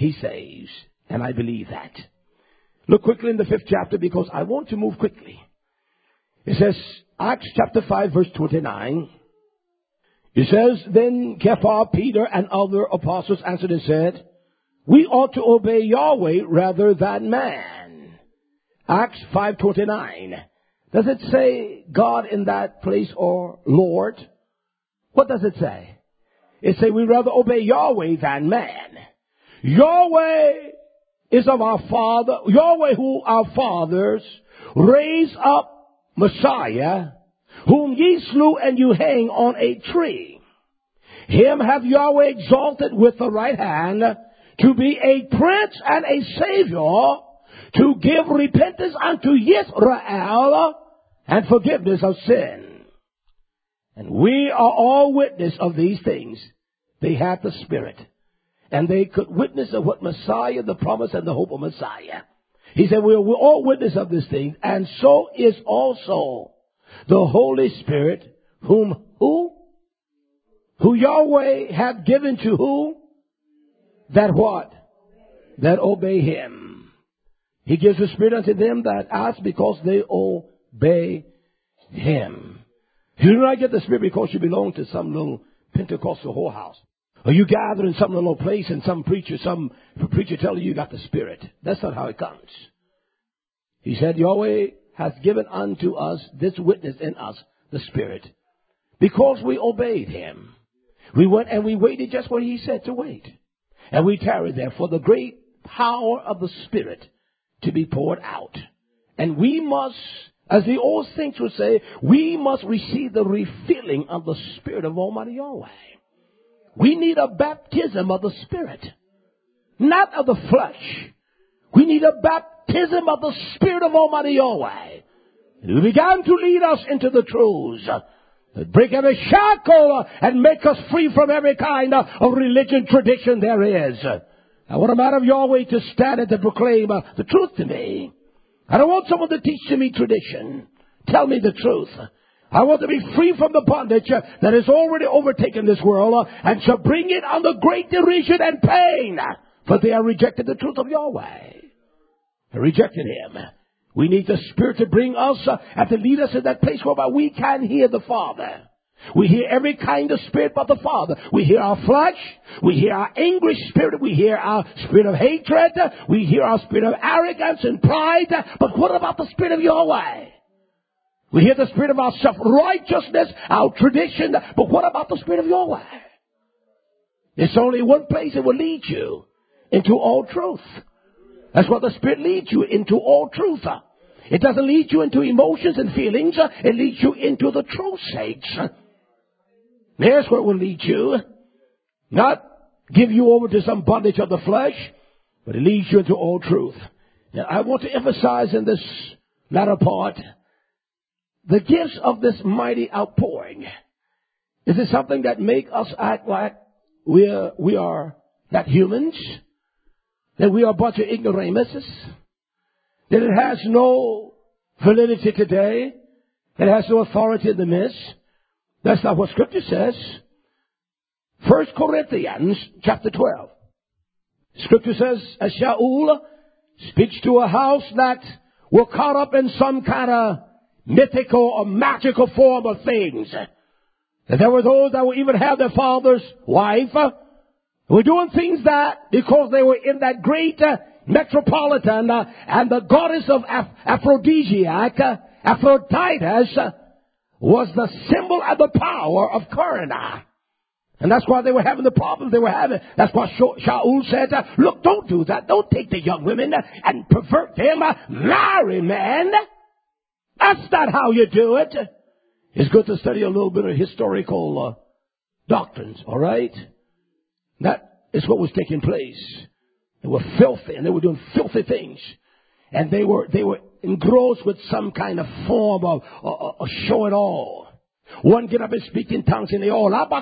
he saves. And I believe that. Look quickly in the 5th chapter because I want to move quickly. It says, Acts chapter 5 verse 29. It says, then Kepha, Peter, and other apostles answered and said, we ought to obey Yahweh rather than man. Acts 5:29. Does it say God in that place or Lord? What does it say? It says we rather obey Yahweh than man. Yahweh is of our father. Yahweh who our fathers raised up Messiah, whom ye slew and you hang on a tree. Him have Yahweh exalted with the right hand to be a prince and a savior, to give repentance unto Israel and forgiveness of sin. And we are all witness of these things. They had the Spirit. And they could witness of what Messiah, the promise and the hope of Messiah. He said, we're all witness of these things. And so is also the Holy Spirit, who Yahweh hath given to who? That what? That obey him. He gives the Spirit unto them that ask because they obey him. You do not get the Spirit because you belong to some little Pentecostal whorehouse. Or you gather in some little place and some preacher tell you got the Spirit. That's not how it comes. He said, Yahweh has given unto us this witness in us, the Spirit, because we obeyed him. We went and we waited just where he said to wait. And we tarried there for the great power of the Spirit to be poured out. And we must, as the old saints would say, we must receive the refilling of the Spirit of Almighty Yahweh. We need a baptism of the Spirit, not of the flesh. We need a baptism of the Spirit of Almighty Yahweh. And he began to lead us into the truths that break every shackle and make us free from every kind of religion tradition there is. I want a man of Yahweh to stand and to proclaim the truth to me. I don't want someone to teach to me tradition. Tell me the truth. I want to be free from the bondage that has already overtaken this world and shall bring it under great derision and pain. For they have rejected the truth of Yahweh. They rejected him. We need the Spirit to bring us and to lead us in that place whereby we can hear the Father. We hear every kind of spirit but the Father. We hear our flesh. We hear our angry spirit. We hear our spirit of hatred. We hear our spirit of arrogance and pride. But what about the Spirit of Yahweh? We hear the spirit of our self-righteousness, our tradition. But what about the Spirit of Yahweh? There's only one place it will lead you into all truth. That's what the Spirit leads you into all truth. It doesn't lead you into emotions and feelings. It leads you into the truth, saints. There's where it will lead you. Not give you over to some bondage of the flesh, but it leads you into all truth. Now, I want to emphasize in this latter part the gifts of this mighty outpouring. Is it something that make us act like we are not humans? That we are a bunch of ignoramuses? That it has no validity today? That it has no authority in the midst? That's not what Scripture says. 1 Corinthians chapter 12. Scripture says, as Shaul speaks to a house that were caught up in some kind of mythical or magical form of things. That there were those that would even have their father's wife. Were doing things that, because they were in that great metropolitan and the goddess of aphrodisiac, Aphrodite, was the symbol and the power of Corinna. And that's why they were having the problems they were having. That's why Shaul said, look, don't do that. Don't take the young women and pervert them. Marry men. That's not how you do it. It's good to study a little bit of historical doctrines, all right? That is what was taking place. They were filthy and they were doing filthy things. And they were engrossed with some kind of form of show it all. One get up and speak in tongues and they all and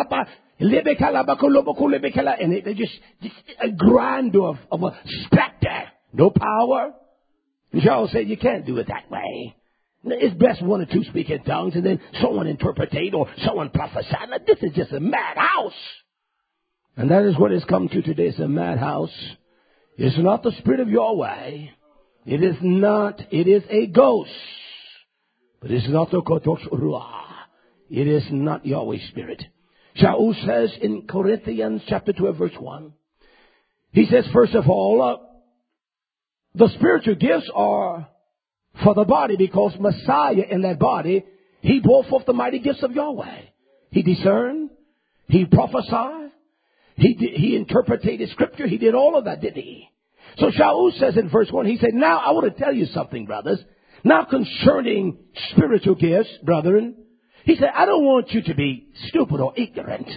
they just a grandeur of a specter. No power. And Charles said you can't do it that way. It's best one or two speak in tongues and then someone interpretate or someone prophesy. Now, this is just a madhouse. And that is what has come to today. It's a madhouse. It's not the Spirit of Yahweh. It is not. It is a ghost. But it's not the Kotosh Ruah. It is not Yahweh's Spirit. Shaul says in Corinthians chapter 12 verse 1. He says, first of all, the spiritual gifts are for the body, because Messiah in that body, he bore forth the mighty gifts of Yahweh. He discerned. He prophesied. He interpreted scripture. He did all of that, didn't he? So Shaul says in verse 1, he said, now I want to tell you something, brothers. Now concerning spiritual gifts, brethren, he said, I don't want you to be stupid or ignorant.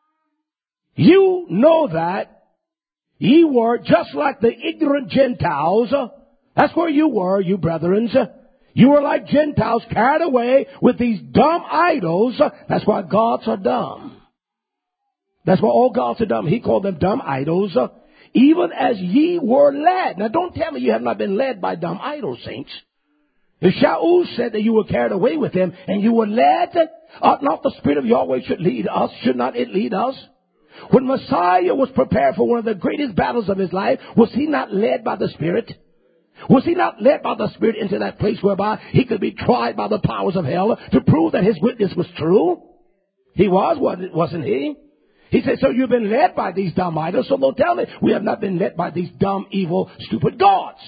You know that ye were just like the ignorant Gentiles. That's where you were, you brethren. You were like Gentiles carried away with these dumb idols. That's why gods are dumb. That's why all gods are dumb. He called them dumb idols. Even as ye were led. Now don't tell me you have not been led by dumb idols, saints. If Shaul said that you were carried away with him and you were led, ought not the Spirit of Yahweh should lead us? Should not it lead us? When Messiah was prepared for one of the greatest battles of his life, was he not led by the Spirit? Was he not led by the Spirit into that place whereby he could be tried by the powers of hell to prove that his witness was true? He was, wasn't he? He said, so you've been led by these dumb idols, so don't tell me we have not been led by these dumb, evil, stupid gods.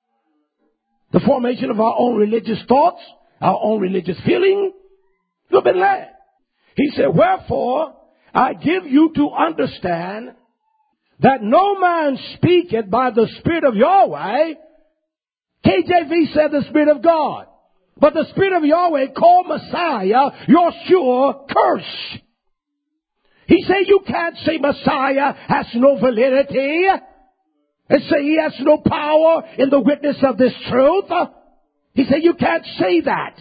The formation of our own religious thoughts, our own religious feeling, you've been led. He said, wherefore I give you to understand that no man speaketh by the Spirit of Yahweh. KJV said the Spirit of God. But the Spirit of Yahweh called Messiah Yeshua curse. He said you can't say Messiah has no validity and say he has no power in the witness of this truth. He said you can't say that.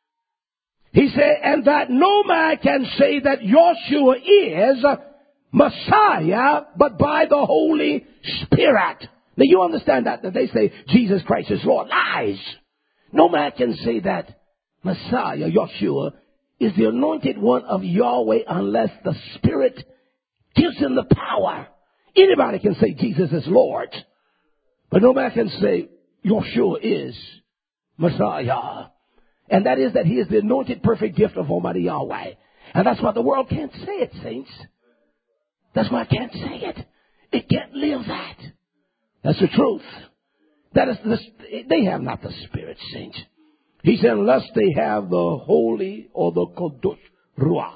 He said, and that no man can say that Yeshua is Messiah, but by the Holy Spirit. Now you understand that they say Jesus Christ is Lord. Lies. No man can say that Messiah, Yeshua, is the anointed one of Yahweh unless the Spirit gives him the power. Anybody can say Jesus is Lord, but no man can say Yeshua is Messiah. And that is that he is the anointed perfect gift of Almighty Yahweh. And that's why the world can't say it, saints. That's why I can't say it. It can't live that. That's the truth. That is they have not the Spirit, saints. He said, unless they have the Holy or the Kodosh Ruah.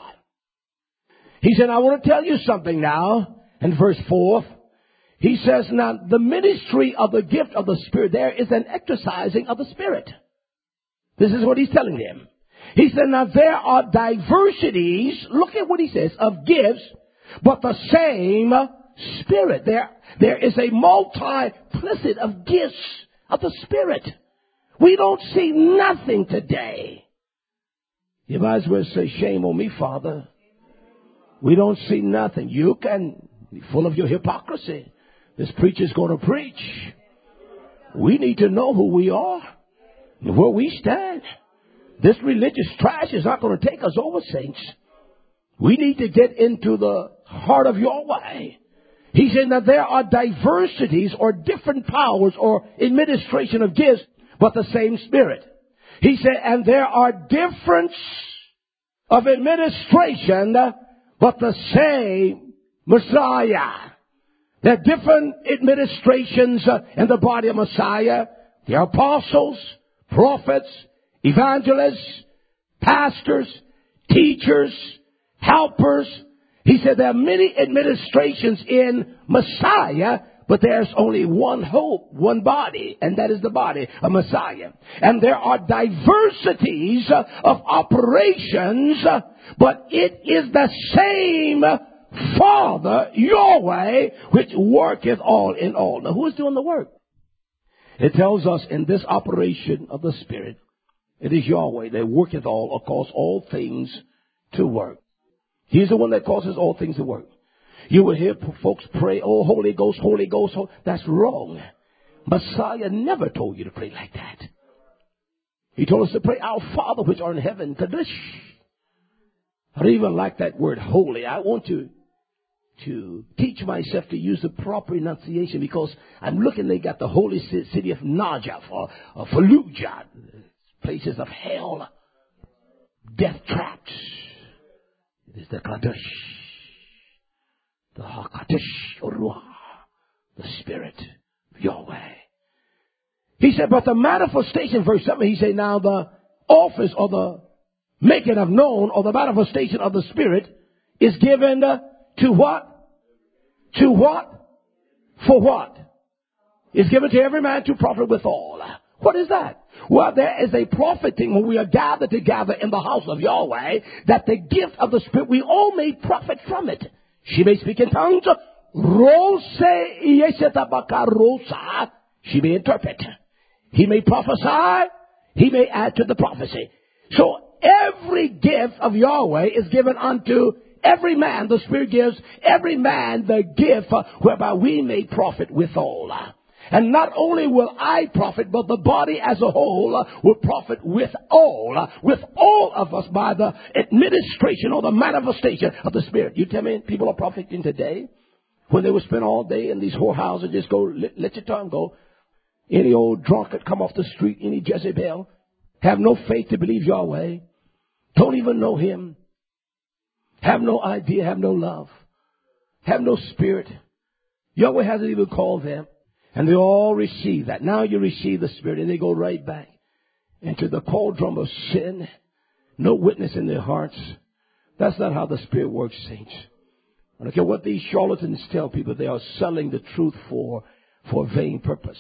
He said, I want to tell you something now. In verse 4, he says, now the ministry of the gift of the Spirit, there is an exercising of the Spirit. This is what he's telling them. He said, now there are diversities, look at what he says, of gifts, but the same Spirit. There is a multiplicity of gifts of the Spirit. We don't see nothing today. You might as well say, shame on me, Father. We don't see nothing. You can be full of your hypocrisy. This preacher's going to preach. We need to know who we are and where we stand. This religious trash is not going to take us over, saints. We need to get into the heart of Yahweh. He said that there are diversities or different powers or administration of gifts, but the same Spirit. He said, and there are difference of administration, but the same Messiah. There are different administrations in the body of Messiah. There are apostles, prophets, evangelists, pastors, teachers, helpers. He said there are many administrations in Messiah, but there's only one hope, one body, and that is the body of Messiah. And there are diversities of operations, but it is the same Father, Yahweh, which worketh all in all. Now, who is doing the work? It tells us in this operation of the Spirit, it is Yahweh that worketh all, or cause all things to work. He's the one that causes all things to work. You will hear folks pray, oh, Holy Ghost, Holy Ghost. Oh, that's wrong. Messiah never told you to pray like that. He told us to pray, our Father which art in heaven, Kadosh. I don't even like that word holy. I want to to teach myself to use the proper enunciation, because I'm looking, they got the holy city of Najaf or Fallujah, places of hell, death traps. It is the Kadosh, the HaKadosh Uruah, the Spirit of Yahweh. He said, but the manifestation, verse 7, he said, now the office or the making of known or the manifestation of the Spirit is given to what? To what? For what? Is given to every man to profit withal. What is that? Well, there is a profiting when we are gathered together in the house of Yahweh, that the gift of the Spirit, we all may profit from it. She may speak in tongues. She may interpret. He may prophesy. He may add to the prophecy. So every gift of Yahweh is given unto every man. The Spirit gives every man the gift whereby we may profit withal. And not only will I profit, but the body as a whole will profit with all of us by the administration or the manifestation of the Spirit. You tell me people are profiting today when they will spend all day in these whorehouses, just go, let your tongue go. Any old drunkard come off the street, any Jezebel, have no faith to believe Yahweh, don't even know Him, have no idea, have no love, have no Spirit. Yahweh hasn't even called them. And they all receive that. Now you receive the Spirit, and they go right back into the cauldron of sin. No witness in their hearts. That's not how the Spirit works, saints. I don't care what these charlatans tell people. They are selling the truth for vain purpose.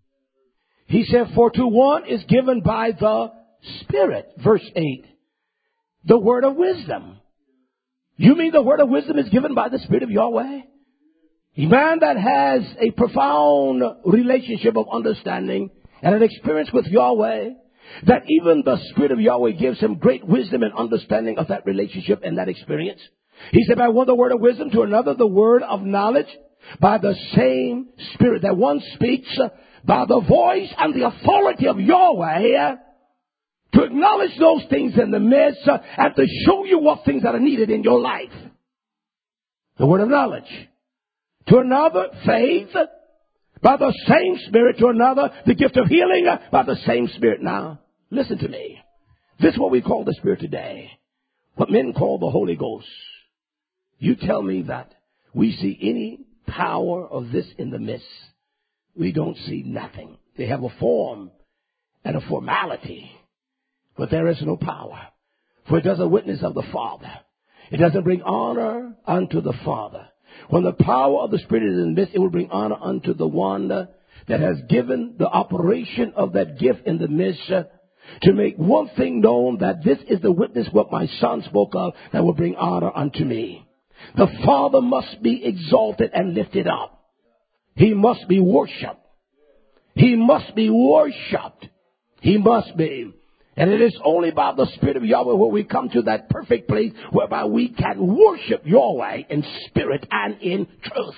He said, for to one is given by the Spirit, verse 8, the word of wisdom. You mean the word of wisdom is given by the Spirit of Yahweh? A man that has a profound relationship of understanding and an experience with Yahweh, that even the Spirit of Yahweh gives him great wisdom and understanding of that relationship and that experience. He said, by one the word of wisdom, to another the word of knowledge, by the same Spirit. That one speaks by the voice and the authority of Yahweh to acknowledge those things in the midst and to show you what things that are needed in your life. The word of knowledge. To another, faith, by the same Spirit. To another, the gift of healing, by the same Spirit. Now, listen to me. This is what we call the Spirit today. What men call the Holy Ghost. You tell me that we see any power of this in the midst. We don't see nothing. They have a form and a formality, but there is no power. For it doesn't witness of the Father. It doesn't bring honor unto the Father. When the power of the Spirit is in the midst, it will bring honor unto the one that has given the operation of that gift in the midst to make one thing known, that this is the witness what my Son spoke of, that will bring honor unto me. The Father must be exalted and lifted up. He must be worshipped. He must be worshipped. He must be. And it is only by the Spirit of Yahweh where we come to that perfect place whereby we can worship Yahweh in spirit and in truth.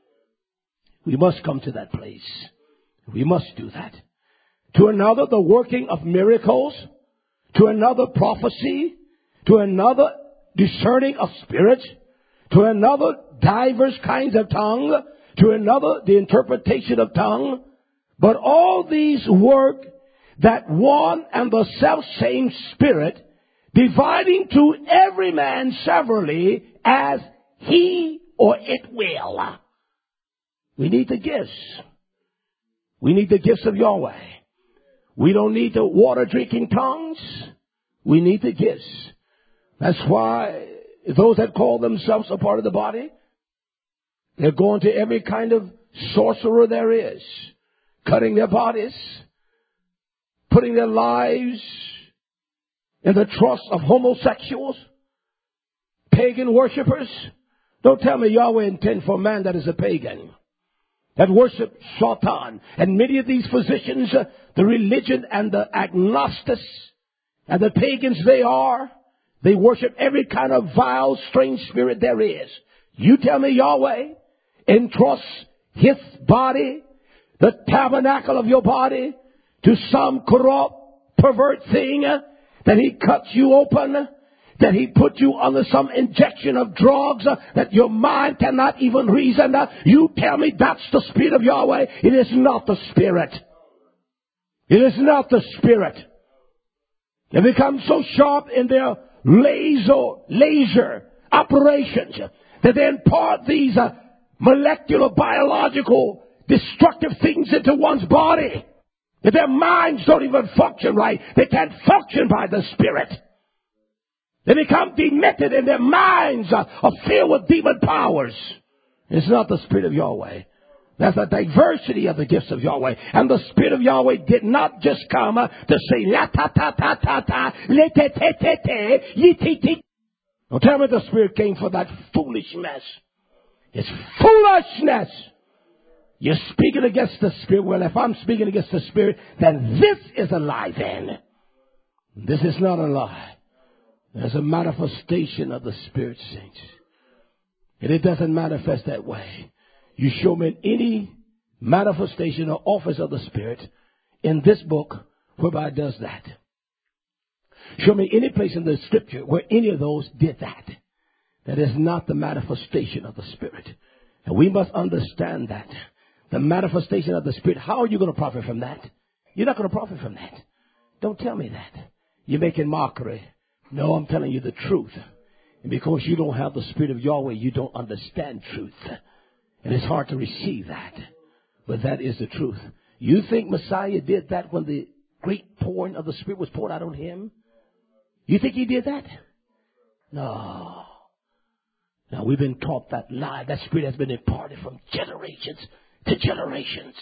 We must come to that place. We must do that. To another, the working of miracles. To another, prophecy. To another, discerning of spirits. To another, divers kinds of tongue. To another, the interpretation of tongue. But all these work that one and the self same Spirit, dividing to every man severally as he or it will. We need the gifts. We need the gifts of Yahweh. We don't need the water drinking tongues. We need the gifts. That's why those that call themselves a part of the body, they're going to every kind of sorcerer there is, cutting their bodies, putting their lives in the trust of homosexuals, pagan worshipers. Don't tell me Yahweh intends for man that is a pagan, that worship Satan. And many of these physicians, the religion and the agnostics and the pagans they worship every kind of vile, strange spirit there is. You tell me Yahweh entrusts His body, the tabernacle of your body, to some corrupt, pervert thing, that He cuts you open, that he put you under some injection of drugs that your mind cannot even reason. You tell me that's the Spirit of Yahweh. It is not the Spirit. It is not the Spirit. They become so sharp in their laser operations that they impart these molecular, biological, destructive things into one's body. That their minds don't even function right. They can't function by the Spirit. They become demented and their minds are filled with demon powers. It's not the Spirit of Yahweh. That's a diversity of the gifts of Yahweh. And the Spirit of Yahweh did not just come to say, la ta ta ta ta ta, le te te te te, ye te te. Don't tell me the Spirit came for that foolishness. It's foolishness. You're speaking against the Spirit. Well, if I'm speaking against the Spirit, then this is a lie then. This is not a lie. There's a manifestation of the Spirit, saints. And it doesn't manifest that way. You show me any manifestation or office of the Spirit in this book whereby it does that. Show me any place in the Scripture where any of those did that. That is not the manifestation of the Spirit. And we must understand that. The manifestation of the Spirit. How are you going to profit from that? You're not going to profit from that. Don't tell me that. You're making mockery. No, I'm telling you the truth. And because you don't have the Spirit of Yahweh, you don't understand truth. And it's hard to receive that. But that is the truth. You think Messiah did that when the great pouring of the Spirit was poured out on him? You think he did that? No. Now, we've been taught that lie. That Spirit has been imparted from generations to generations.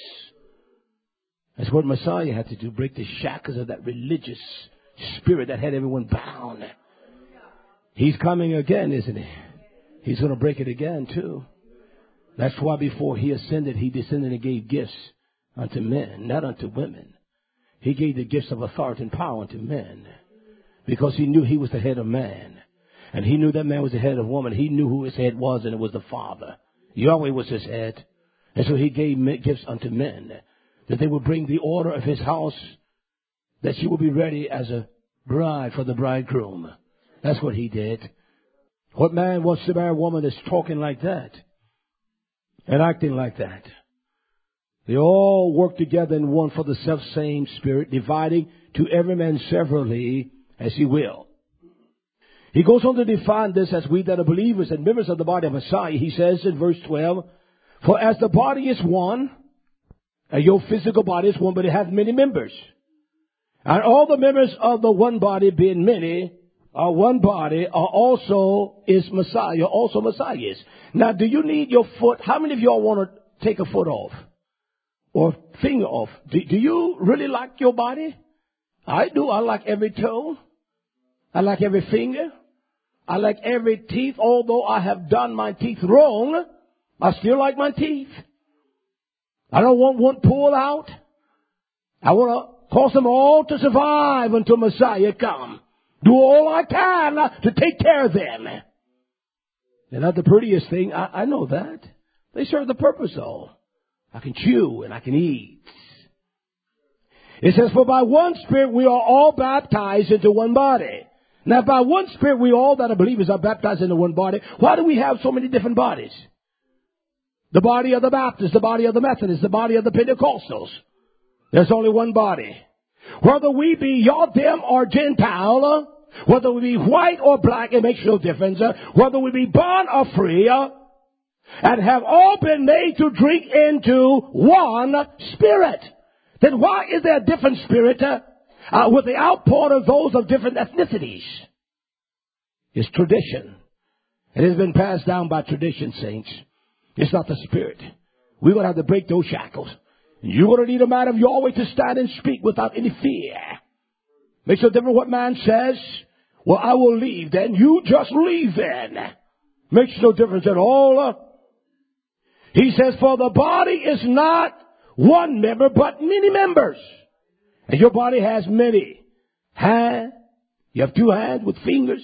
That's what Messiah had to do, break the shackles of that religious spirit that had everyone bound. He's coming again, isn't he? He's going to break it again, too. That's why before he ascended, he descended and gave gifts unto men, not unto women. He gave the gifts of authority and power unto men because he knew he was the head of man. And he knew that man was the head of woman. He knew who his head was, and it was the Father. Yahweh was his head. And so he gave gifts unto men that they would bring the order of his house, that she would be ready as a bride for the bridegroom. That's what he did. What man wants to marry a woman that's talking like that and acting like that? They all work together in one for the self-same Spirit, dividing to every man severally as he will. He goes on to define this as we that are believers and members of the body of Messiah. He says in verse 12, for as the body is one, and your physical body is one, but it has many members. And all the members of the one body being many, are one body, are also is Messiah, also Messiah is. Now, do you need your foot? How many of y'all want to take a foot off? Or finger off? Do you really like your body? I do. I like every toe. I like every finger. I like every teeth. Although I have done my teeth wrong, I still like my teeth. I don't want one pulled out. I want to cause them all to survive until Messiah come. Do all I can to take care of them. They're not the prettiest thing. I know that. They serve the purpose though. I can chew and I can eat. It says, for by one Spirit we are all baptized into one body. Now by one Spirit we all that are believers are baptized into one body. Why do we have so many different bodies? The body of the Baptists, the body of the Methodists, the body of the Pentecostals. There's only one body. Whether we be y'all, them, or Gentile, whether we be white or black, it makes no difference. Whether we be bond or free, and have all been made to drink into one Spirit. Then why is there a different Spirit with the outpouring of those of different ethnicities? It's tradition. It has been passed down by tradition, saints. It's not the Spirit. We're going to have to break those shackles. You're going to need a man of Yahweh to stand and speak without any fear. Makes no difference what man says. Well, I will leave then. You just leave then. Makes no difference at all. He says, for the body is not one member, but many members. And your body has many. Hand. You have 2 hands with fingers.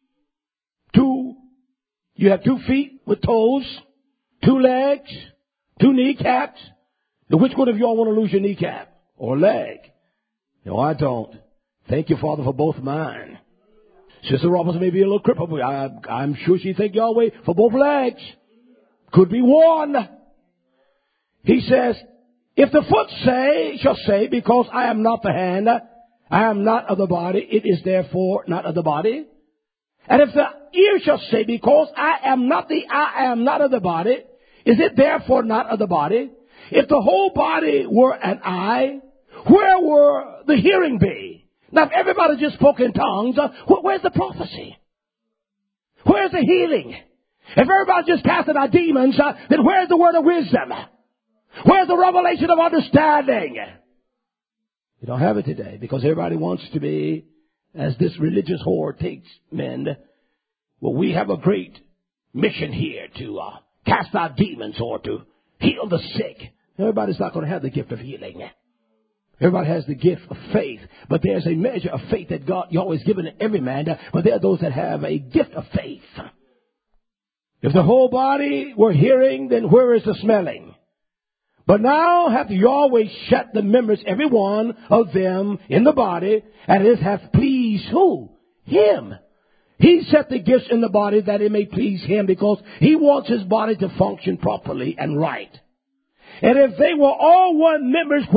2. You have 2 feet with toes. 2 legs. 2 kneecaps. Now, which one of y'all want to lose your kneecap or leg? No, I don't. Thank you, Father, for both mine. Sister Robinson may be a little crippled, but I'm sure she thank Yahweh for both legs. Could be one. He says, if the foot shall say, because I am not the hand, I am not of the body, it is therefore not of the body. And if the ear shall say, because I am not of the body, is it therefore not of the body? If the whole body were an eye, where were the hearing be? Now, if everybody just spoke in tongues, where's the prophecy? Where's the healing? If everybody just casted out demons, then where's the word of wisdom? Where's the revelation of understanding? You don't have it today because everybody wants to be, as this religious horde takes men, well, we have a great mission here to cast out demons or to heal the sick. Everybody's not going to have the gift of healing. Everybody has the gift of faith, but there's a measure of faith that God always given to every man, but there are those that have a gift of faith. If the whole body were hearing, then where is the smelling? But now hath Yahweh shut the members, every one of them, in the body, and it hath pleased who? Him. He set the gifts in the body that it may please Him, because He wants His body to function properly and right. And if they were all one members,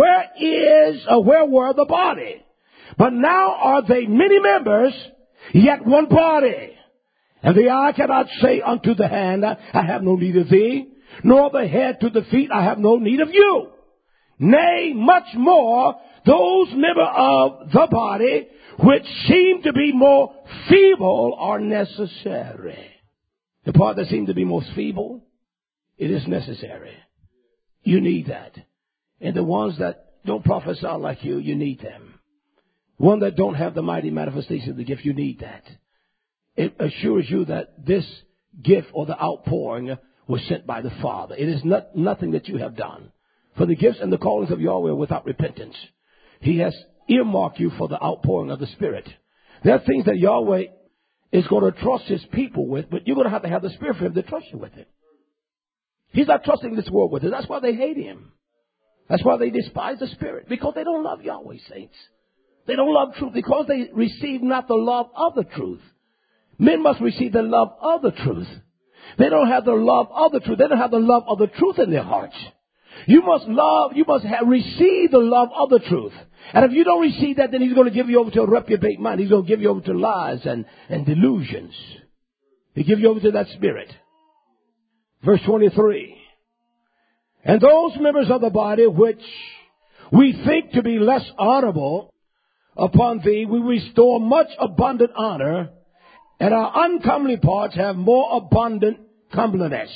where were the body? But now are they many members, yet one body. And the eye cannot say unto the hand, I have no need of thee, nor the head to the feet, I have no need of you. Nay, much more, those members of the body which seem to be more feeble are necessary. The part that seems to be most feeble, it is necessary. You need that. And the ones that don't prophesy like you need them. One that don't have the mighty manifestation of the gift, you need that. It assures you that this gift or the outpouring was sent by the Father. It is nothing that you have done. For the gifts and the callings of Yahweh are without repentance. He has earmarked you for the outpouring of the Spirit. There are things that Yahweh is going to trust His people with, but you're going to have the Spirit for Him to trust you with it. He's not trusting this world with it. That's why they hate Him. That's why they despise the Spirit. Because they don't love Yahweh, saints. They don't love truth because they receive not the love of the truth. Men must receive the love of the truth. They don't have the love of the truth. They don't have the love of the truth in their hearts. You must receive the love of the truth. And if you don't receive that, then He's going to give you over to a reprobate mind. He's going to give you over to lies and delusions. He'll give you over to that spirit. Verse 23. And those members of the body which we think to be less honorable, upon thee we restore much abundant honor, and our uncomely parts have more abundant comeliness.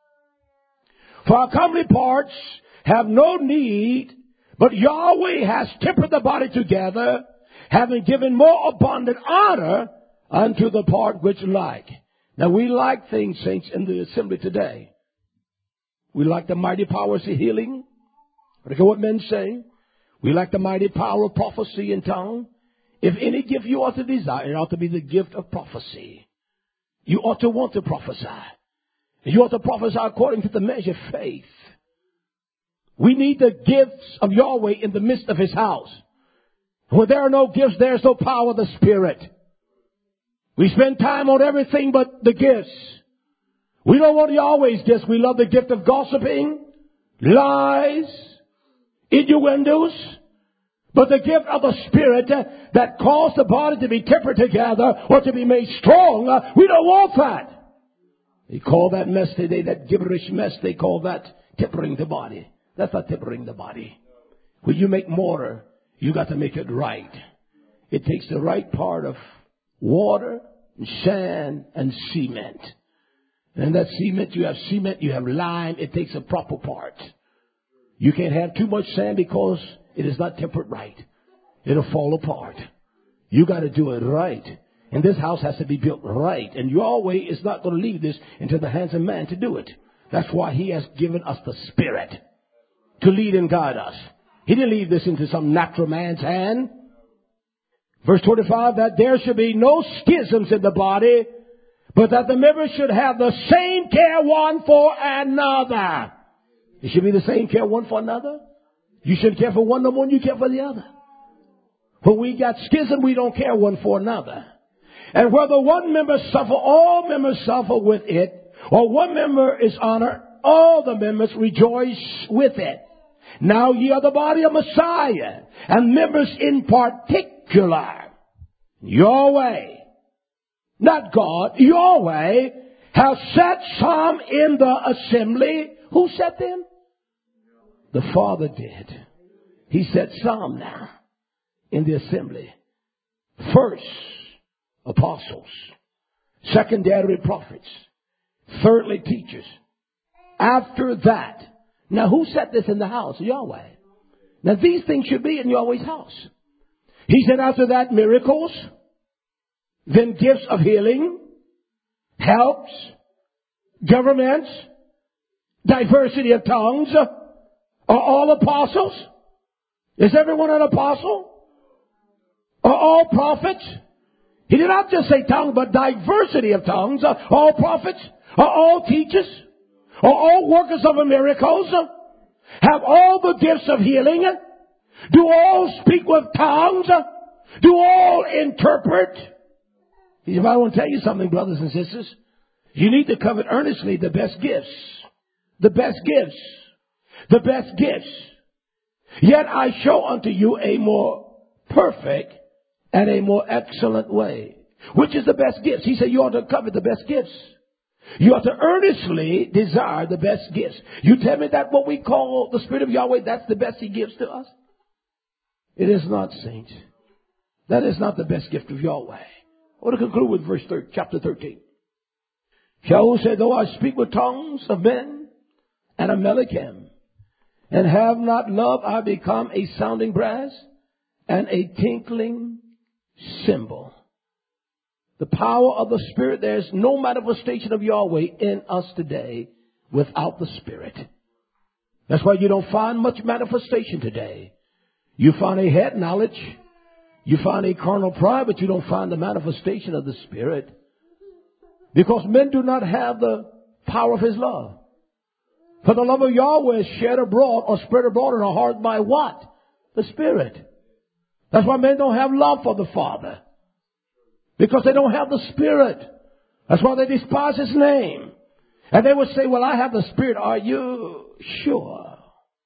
For our comely parts have no need, but Yahweh has tempered the body together, having given more abundant honor unto the part which lack. Now we like things, saints, in the assembly today. We like the mighty powers of healing. Look at what men say. We like the mighty power of prophecy in tongue. If any gift you ought to desire, it ought to be the gift of prophecy. You ought to want to prophesy. You ought to prophesy according to the measure of faith. We need the gifts of Yahweh in the midst of His house. When there are no gifts, there is no power of the Spirit. We spend time on everything but the gifts. We don't want Yahweh's gifts. We love the gift of gossiping, lies, innuendos. But the gift of the Spirit that caused the body to be tempered together or to be made strong, we don't want that. They call that mess today, that gibberish mess, they call that tempering the body. That's not tempering the body. When you make mortar, you got to make it right. It takes the right part of water and sand and cement. And that cement, you have lime. It takes a proper part. You can't have too much sand because it is not tempered right. It'll fall apart. You got to do it right. And this house has to be built right. And Yahweh is not going to leave this into the hands of man to do it. That's why He has given us the Spirit to lead and guide us. He didn't leave this into some natural man's hand. Verse 25, that there should be no schisms in the body, but that the members should have the same care one for another. It should be the same care one for another. You shouldn't care for one no more than you care for the other. When we got schism, we don't care one for another. And whether one member suffer, all members suffer with it, or one member is honored, all the members rejoice with it. Now ye are the body of Messiah, and members in particular. Yahweh, not God, Yahweh, have set some in the assembly. Who set them? The Father did. He set some now in the assembly. First, apostles. Secondary, prophets. Thirdly, teachers. After that, now who set this in the house? Yahweh. Now these things should be in Yahweh's house. He said after that, miracles, then gifts of healing, helps, governments, diversity of tongues. Are all apostles? Is everyone an apostle? Are all prophets? He did not just say tongue, but diversity of tongues. Are all prophets? Are all teachers? Are all workers of miracles? Have all the gifts of healing? Do all speak with tongues? Do all interpret? He said, I want to tell you something, brothers and sisters. You need to covet earnestly the best gifts. The best gifts. The best gifts. Yet I show unto you a more perfect and a more excellent way. Which is the best gifts? He said you ought to covet the best gifts. You ought to earnestly desire the best gifts. You tell me that what we call the Spirit of Yahweh, that's the best He gives to us? It is not, saints. That is not the best gift of Yahweh. I want to conclude with chapter 13. Yahweh said, though I speak with tongues of men and of Melicam, and have not love, I become a sounding brass and a tinkling cymbal. The power of the Spirit, there's no manifestation of Yahweh in us today without the Spirit. That's why you don't find much manifestation today. You find a head knowledge, you find a carnal pride, but you don't find the manifestation of the Spirit. Because men do not have the power of His love. For the love of Yahweh is shed abroad or spread abroad in our heart by what? The Spirit. That's why men don't have love for the Father. Because they don't have the Spirit. That's why they despise His name. And they would say, well, I have the Spirit. Are you sure?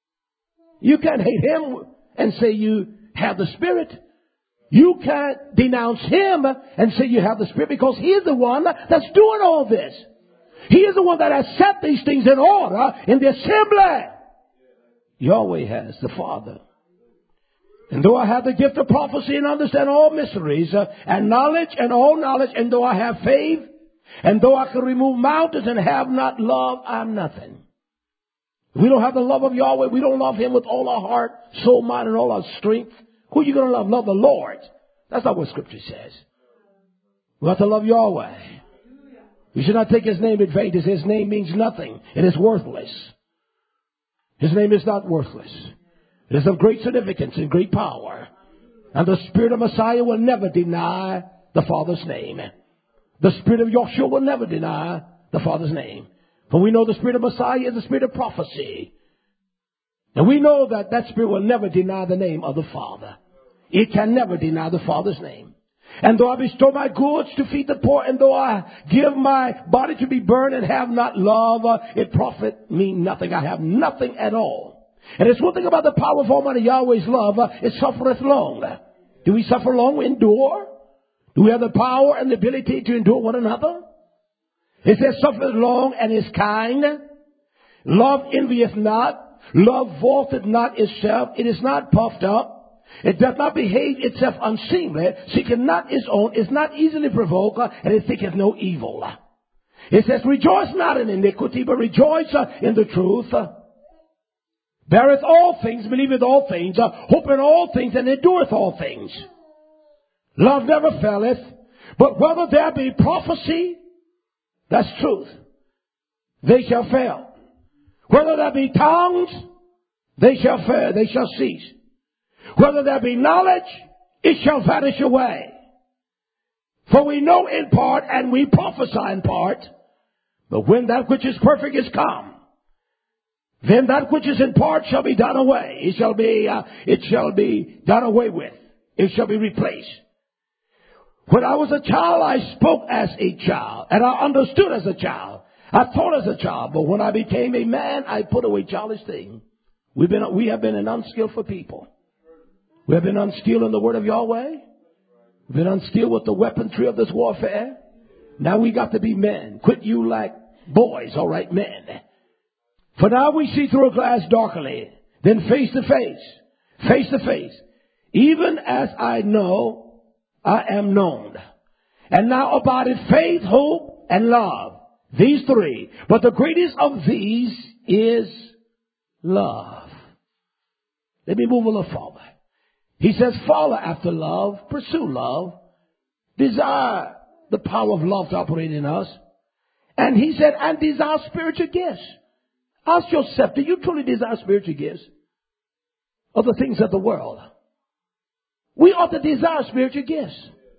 You can't hate Him and say you have the Spirit. You can't denounce Him and say you have the Spirit, because He is the one that's doing all this. He is the one that has set these things in order in the assembly. Yahweh has, the Father. And though I have the gift of prophecy and understand all mysteries and knowledge and all knowledge, and though I have faith, and though I can remove mountains and have not love, I'm nothing. If we don't have the love of Yahweh, we don't love Him with all our heart, soul, mind, and all our strength. Who are you going to love? Love the Lord. That's not what Scripture says. We have to love Yahweh. We should not take His name in vain. His name means nothing. It is worthless. His name is not worthless. It is of great significance and great power. And the Spirit of Messiah will never deny the Father's name. The Spirit of Yahshua will never deny the Father's name. For we know the Spirit of Messiah is the Spirit of prophecy. And we know that that Spirit will never deny the name of the Father. It can never deny the Father's name. And though I bestow my goods to feed the poor, and though I give my body to be burned and have not love, it profit me nothing. I have nothing at all. And it's one thing about the power of Almighty Yahweh's love, it suffereth long. Do we suffer long? We endure. Do we have the power and the ability to endure one another? It says, suffereth long and is kind. Love envieth not. Love vaunteth not itself. It is not puffed up. It doth not behave itself unseemly, seeketh not its own, is not easily provoked, and it thinketh no evil. It says, rejoice not in iniquity, but rejoice in the truth. Beareth all things, believeth all things, hopeth all things, and endureth all things. Love never faileth, but whether there be prophecy, that's truth, they shall fail. Whether there be tongues, they shall fail, they shall cease. Whether there be knowledge, it shall vanish away. For we know in part, and we prophesy in part. But when that which is perfect is come, then that which is in part shall be done away. It shall be done away with. It shall be replaced. When I was a child, I spoke as a child, and I understood as a child. I thought as a child, but when I became a man, I put away childish things. We have been an unskillful people. We have been unskilled in the word of Yahweh. We've been unskilled with the weaponry of this warfare. Now we got to be men. Quit you like boys, all right, men. For now we see through a glass darkly, then face to face, face to face. Even as I know, I am known. And now abideth faith, hope, and love. These three. But the greatest of these is love. Let me move a little forward. He says, follow after love, pursue love, desire the power of love to operate in us. And he said, and desire spiritual gifts. Ask yourself, do you truly desire spiritual gifts? Or the things of the world? We ought to desire spiritual gifts.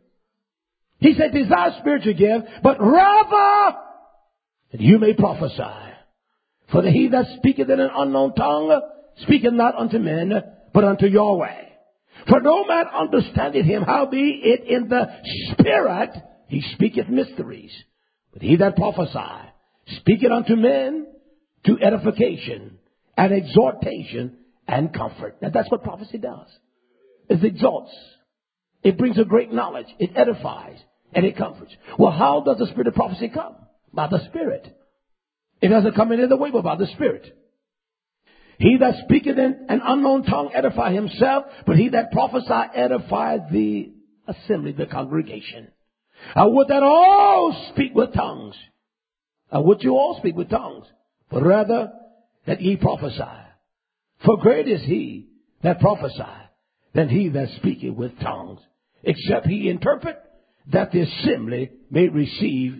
He said, desire spiritual gifts, but rather that you may prophesy. For he that speaketh in an unknown tongue speaketh not unto men, but unto Yahweh. For no man understandeth him, howbeit it in the spirit he speaketh mysteries. But he that prophesieth speaketh unto men to edification and exhortation and comfort. Now that's what prophecy does. It exalts. It brings a great knowledge. It edifies and it comforts. Well, how does the spirit of prophecy come? By the Spirit. It doesn't come in any other way but by the Spirit. He that speaketh in an unknown tongue edify himself, but he that prophesieth edifieth the assembly, the congregation. I would that all speak with tongues. I would you all speak with tongues, but rather that ye prophesy. For great is he that prophesieth than he that speaketh with tongues, except he interpret, that the assembly may receive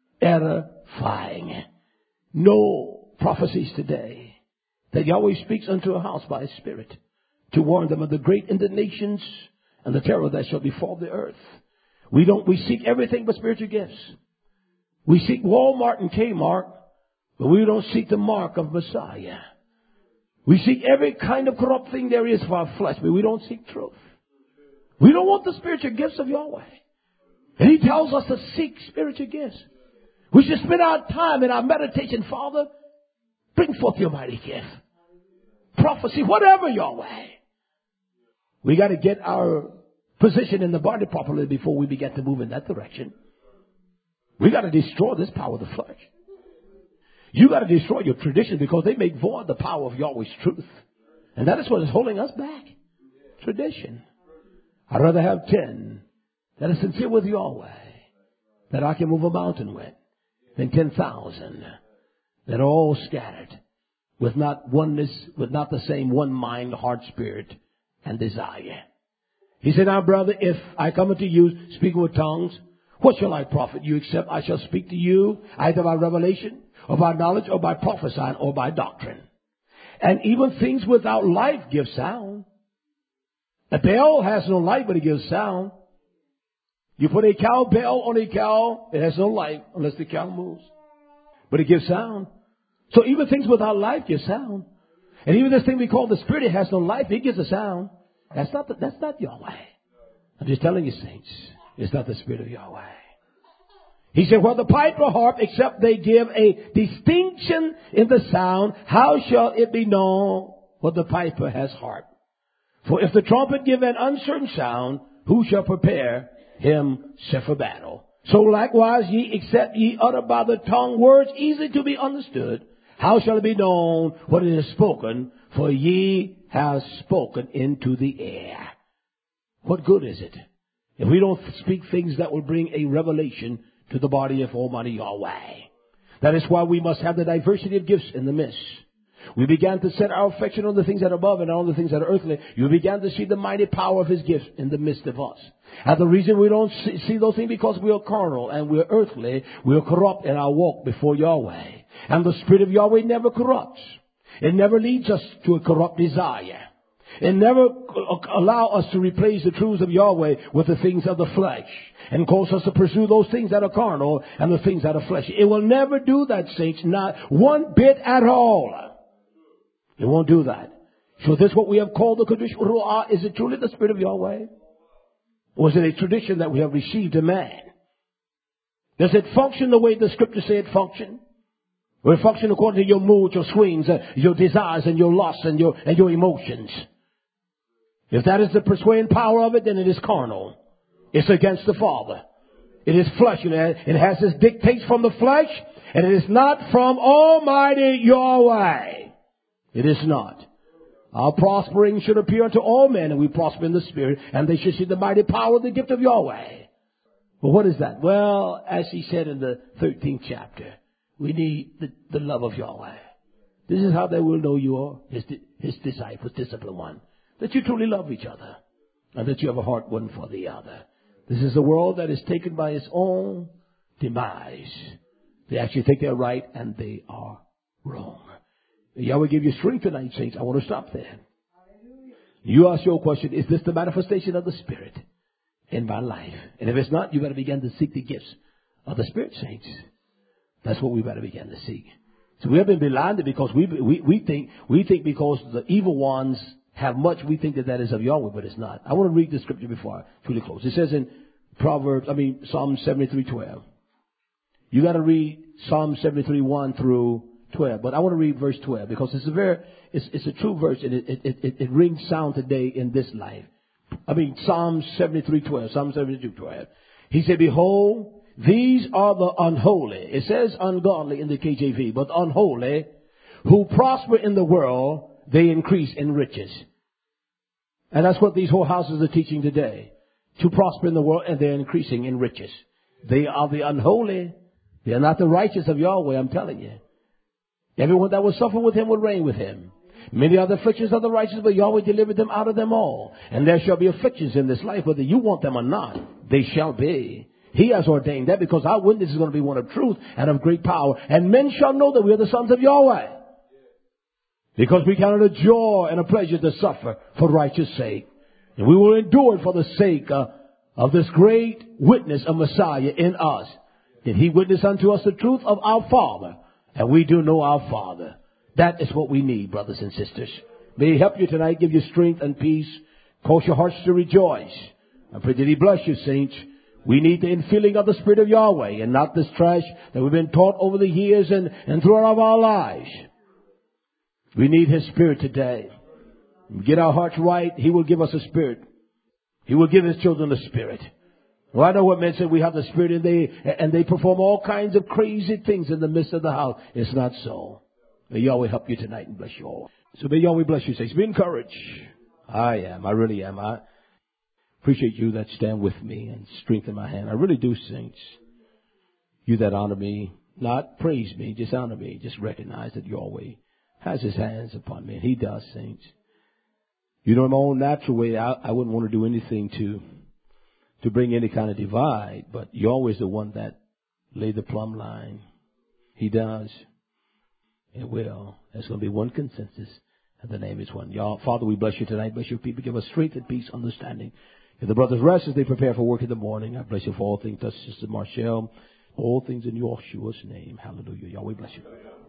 edifying. No prophecies today that Yahweh speaks unto a house by his Spirit to warn them of the great indignations and the terror that shall befall the earth. We seek everything but spiritual gifts. We seek Walmart and Kmart, but we don't seek the mark of Messiah. We seek every kind of corrupt thing there is for our flesh, but we don't seek truth. We don't want the spiritual gifts of Yahweh. And he tells us to seek spiritual gifts. We should spend our time in our meditation, Father, bring forth your mighty gift. Prophecy, whatever Yahweh. We got to get our position in the body properly before we begin to move in that direction. We got to destroy this power of the flesh. You got to destroy your tradition because they make void the power of Yahweh's truth. And that is what is holding us back. Tradition. I'd rather have 10 that are sincere with Yahweh that I can move a mountain with than 10,000 that are all scattered with not oneness, with not the same one mind, heart, spirit, and desire. He said, now brother, if I come unto you speaking with tongues, what shall I profit you except I shall speak to you either by revelation or by knowledge or by prophesying or by doctrine? And even things without life give sound. A bell has no life, but it gives sound. You put a cow bell on a cow, it has no life unless the cow moves. But it gives sound. So even things without life give sound. And even this thing we call the spirit, it has no life, it gives a sound. That's not Yahweh. I'm just telling you, saints, it's not the spirit of Yahweh. He said, well, the pipe or harp, except they give a distinction in the sound, how shall it be known what the piper has harp? For if the trumpet give an uncertain sound, who shall prepare himself for battle? So likewise ye, except ye utter by the tongue words easy to be understood, how shall it be known what it is spoken? For ye have spoken into the air. What good is it if we don't speak things that will bring a revelation to the body of Almighty Yahweh? That is why we must have the diversity of gifts in the midst. We began to set our affection on the things that are above and not on the things that are earthly. You began to see the mighty power of his gifts in the midst of us. And the reason we don't see those things because we are carnal and we are earthly. We are corrupt in our walk before Yahweh. And the Spirit of Yahweh never corrupts. It never leads us to a corrupt desire. It never allows us to replace the truths of Yahweh with the things of the flesh and cause us to pursue those things that are carnal and the things that are fleshy. It will never do that, saints, not one bit at all. It won't do that. So this is what we have called the Kadosh Ruah. Is it truly the Spirit of Yahweh? Or is it a tradition that we have received a man? Does it function the way the scriptures say it function? Will it function according to your moods, your swings, your desires, and your lusts, and your emotions? If that is the persuading power of it, then it is carnal. It's against the Father. It is fleshly. It has its dictates from the flesh, and it is not from Almighty Yahweh. It is not. Our prospering should appear unto all men, and we prosper in the Spirit, and they should see the mighty power of the gift of Yahweh. Well, what is that? Well, as he said in the 13th chapter, we need the love of Yahweh. This is how they will know you are his disciples, disciplined one. That you truly love each other, and that you have a heart one for the other. This is a world that is taken by its own demise. They actually think they're right, and they are wrong. Yahweh give you strength tonight, saints. I want to stop there. You ask your question, is this the manifestation of the Spirit in my life? And if it's not, you better begin to seek the gifts of the Spirit, saints. That's what we better begin to seek. So we have been blinded because we think because the evil ones have much, we think that is of Yahweh, but it's not. I want to read the scripture before I truly close. It says in Psalm 73:12. You got to read Psalm 73:1 through 12, but I want to read verse 12 because it's a true verse, and it rings sound today in this life. Psalm 73:12, Psalm 72:12. He said, behold, these are the unholy. It says ungodly in the KJV, but unholy, who prosper in the world, they increase in riches. And that's what these whole houses are teaching today. To prosper in the world, and they're increasing in riches. They are the unholy. They are not the righteous of Yahweh, I'm telling you. Everyone that will suffer with him will reign with him. Many are the afflictions of the righteous, but Yahweh delivered them out of them all. And there shall be afflictions in this life, whether you want them or not. They shall be. He has ordained that because our witness is going to be one of truth and of great power. And men shall know that we are the sons of Yahweh. Because we count it a joy and a pleasure to suffer for righteous sake. And we will endure it for the sake of this great witness of Messiah in us. Did he witness unto us the truth of our Father? And we do know our Father. That is what we need, brothers and sisters. May he help you tonight, give you strength and peace, cause your hearts to rejoice. I pray that he bless you, saints. We need the infilling of the Spirit of Yahweh and not this trash that we've been taught over the years and throughout our lives. We need his Spirit today. Get our hearts right. He will give us a Spirit. He will give his children a Spirit. Well, I know what men say, we have the Spirit and they perform all kinds of crazy things in the midst of the house. It's not so. May Yahweh help you tonight and bless you all. So may Yahweh bless you, saints. Be encouraged. I am. I really am. I appreciate you that stand with me and strengthen my hand. I really do, saints. You that honor me, not praise me, just honor me. Just recognize that Yahweh has his hands upon me. And he does, saints. You know, in my own natural way, I wouldn't want to do anything to bring any kind of divide. But Yahweh is the one that laid the plumb line. He does. It will. There's going to be one consensus, and the name is one. Y'all, Father, we bless you tonight. Bless your people. Give us strength and peace, understanding. If the brothers rest as they prepare for work in the morning, I bless you for all things. Touch Sister Marshall. All things in Yahshua's name. Hallelujah. Yahweh bless you.